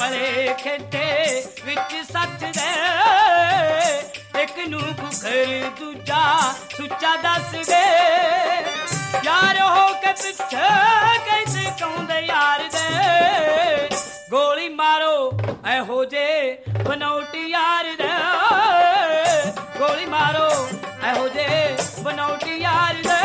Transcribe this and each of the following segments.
ਭਰੇ ਖੇਡੇ ਵਿੱਚ ਸੱਚ ਦੇ, ਇੱਕ ਨੂੰ ਕੁਖਰ ਦੂਜਾ ਸੁੱਚਾ ਦੱਸ ਦੇ। ਯਾਰ ਹੋ ਕੇ ਪਿੱਛੇ ਕਹਿੰਦੇ ਕੌਂਦੇ ਯਾਰ ਦੇ, ਗੋਲੀ ਮਾਰੋ ਇਹੋ ਜੇ ਬਨੌਟੀ ਯਾਰ ਦੇ, ਗੋਲੀ ਮਾਰੋ ਇਹੋ ਜੇ ਬਨੌਟੀ ਯਾਰ ਦੇ।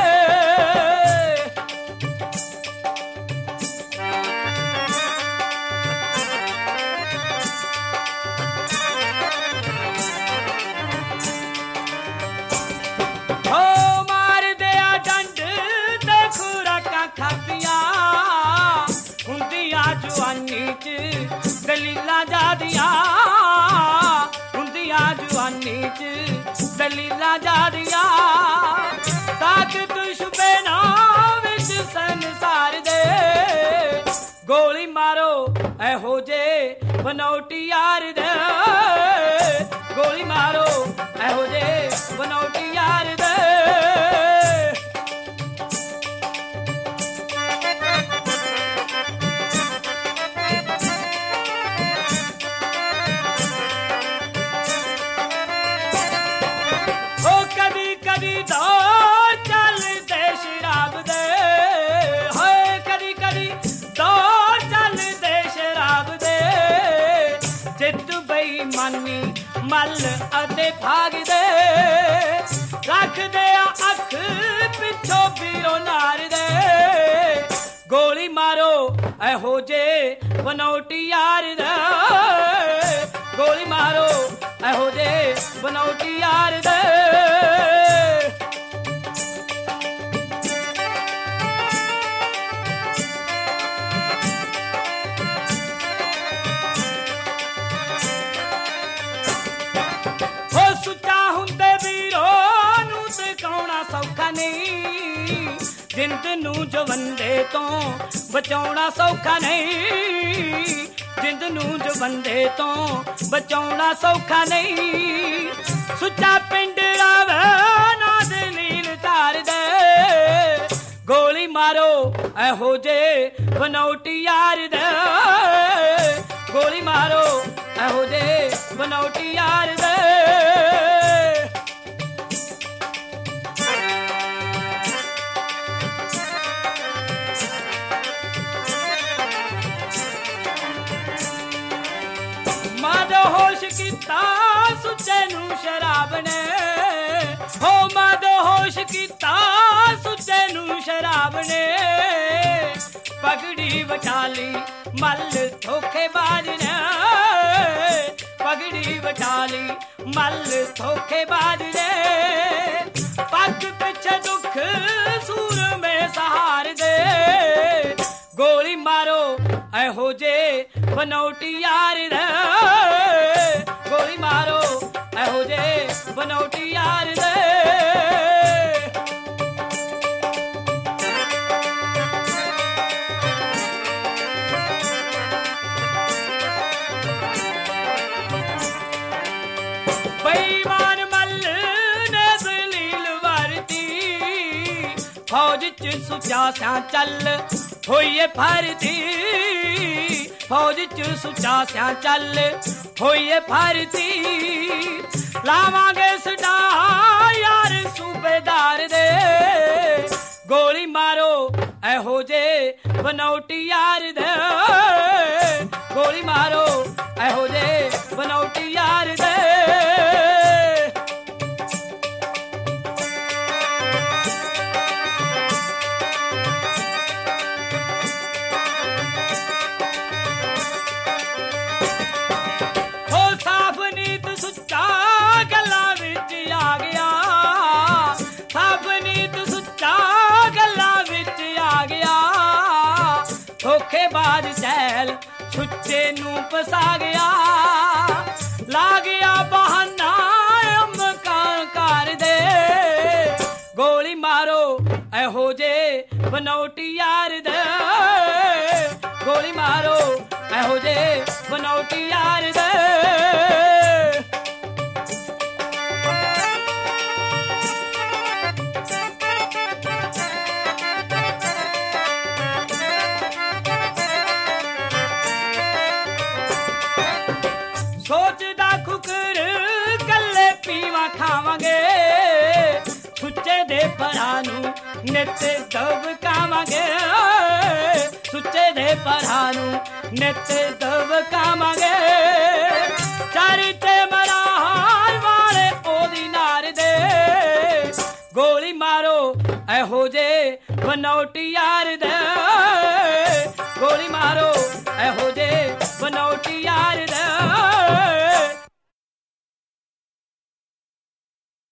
ਜਵਾਨੀ ਚ ਦਲੀਲਾਂ ਜਾਦੀਆਂ, ਹੁੰਦੀਆਂ ਜਵਾਨੀ ਚ ਦਲੀਲਾਂ ਜਾਦੀਆਂ, ਤਾਕਤ ਛੁਪੇ ਨਾ ਵਿੱਚ ਸੰਸਾਰ ਦੇ, ਗੋਲੀ ਮਾਰੋ ਇਹੋ ਜੇ ਬਨੌਟੀ ਯਾਰ ਦੇ, ਗੋਲੀ ਮਾਰੋ ਇਹੋ ਜੇ ਬਨੌਟੀ ਯਾਰ ਦੇ। ਮਾਨੀ ਮੱਲ ਅਤੇ ਭਾਗਦੇ, ਰੱਖਦੇ ਆ ਅੱਖ ਪਿੱਛੋਂ ਵੀਰੋ ਨਾਰ ਦੇ, ਗੋਲੀ ਮਾਰੋ ਇਹੋ ਜੇ ਬਨੌਟੀ ਯਾਰ ਦੇ, ਗੋਲੀ ਮਾਰੋ ਇਹੋ ਜੇ ਬਨੌਟੀ ਯਾਰ ਦੇ। ਸੌਖਾ ਨਹੀਂ ਜਿੰਦ ਨੂੰ ਜਵੰਦੇ ਤੋਂ ਬਚਾਉਣਾ ਸੌਖਾ ਨਹੀਂ, ਜਿੰਦ ਨੂੰ ਜਵੰਦੇ ਤੋਂ ਬਚਾਉਣਾ ਸੌਖਾ ਨਹੀਂ, ਸੁੱਚਾ ਪਿੰਡ ਰਾਵੇ ਨਾ ਦਲੀਲ ਧਾਰ ਦੇ, ਗੋਲੀ ਮਾਰੋ ਇਹੋ ਜੇ ਬਨੌਟੀ ਯਾਰ ਦੇ, ਗੋਲੀ ਮਾਰੋ ਇਹੋ ਜੇ ਬਨੌਟੀ ਯਾਰ ਦੇ। ਹੋਸ਼ ਕੀਤਾ ਸੁੱਚੇ ਨੂੰ ਸ਼ਰਾਬ ਨੇ, ਹੋ ਮਦ ਹੋਸ਼ ਕੀਤਾ ਸੁੱਚੇ ਨੂੰ ਸ਼ਰਾਬ ਨੇ, ਪਗੜੀ ਵਟਾਲੀ ਮੱਲ ਧੋਖੇਬਾਜ਼ ਨੇ, ਪਗੜੀ ਵਟਾਲੀ ਮੱਲ ਧੋਖੇਬਾਜ਼ ਨੇ, ਪੱਗ ਪਿੱਛੇ ਦੁੱਖ ਸੂਰਮੇ ਸਹਾਰ ਦੇ, ਗੋਲੀ ਮਾਰੋ ਇਹੋ ਜੇ ਬਨੌਟੀ ਯਾਰ ਦੇ, ਗੋਲੀ ਮਾਰੋ ਇਹੋ ਜੇ ਬਨੌਟੀ ਯਾਰ ਦੇ। ਬੇਈਮਾਨ ਮੱਲ ਨੇ ਦਲੀਲ ਵਰਤੀ, ਫੌਜ ਚ ਸੁੱਚਾ ਸਿਆਂ ਚੱਲ ਹੋਈਏ ਭਰਤੀ, ਫੌਜ ਚ ਸੁੱਚਾ ਸਿਆਂ ਚੱਲ ਹੋਈਏ ਭਰਤੀ, ਲਾਵਾਂਗੇ ਸਦਾ ਯਾਰ ਸੂਬੇਦਾਰ ਦੇ, ਗੋਲੀ ਮਾਰੋ ਇਹੋ ਜੇ ਬਨੌਟੀ ਯਾਰ ਦੇ, ਗੋਲੀ ਮਾਰੋ ਇਹੋ ਜੇ ਬਨੌਟੀ ਯਾਰ ਦੇ। ਧੋਖੇਬਾਜ਼ ਚੈਲ ਸੁੱਚੇ ਨੂੰ ਫਸਾ ਗਿਆ, ਲਾ ਗਿਆ ਬਹਾਨਾ ਅਮਕਾਂ ਕਰ ਦੇ, ਗੋਲੀ ਮਾਰੋ ਇਹੋ ਜੇ ਬਨੌਟੀ ਯਾਰ ਦੇ, ਗੋਲੀ ਮਾਰੋ ਇਹੋ ਜੇ ਬਨੌਟੀ ਯਾਰ ਦੇ। ਭਰਾ ਨੂੰ ਨਿਤ ਦਬਕਾਵਾਂਗੇ ਸੁੱਚੇ ਦੇ ਭਰਾ ਨੂੰ ਨਿਤ ਦਬਕਾਵਾਂਗੇ ਚਰਿੱਤੇ ਮਰਾਰ ਵਾਲੇ ਉਹਦੀ ਨਾਰ ਦੇ ਗੋਲੀ ਮਾਰੋ ਇਹੋ ਜੇ ਬਨੌਟੀ ਯਾਰ ਦੇ ਗੋਲੀ ਮਾਰੋ ਇਹੋ ਜੇ ਬਨੌਟੀ ਯਾਰ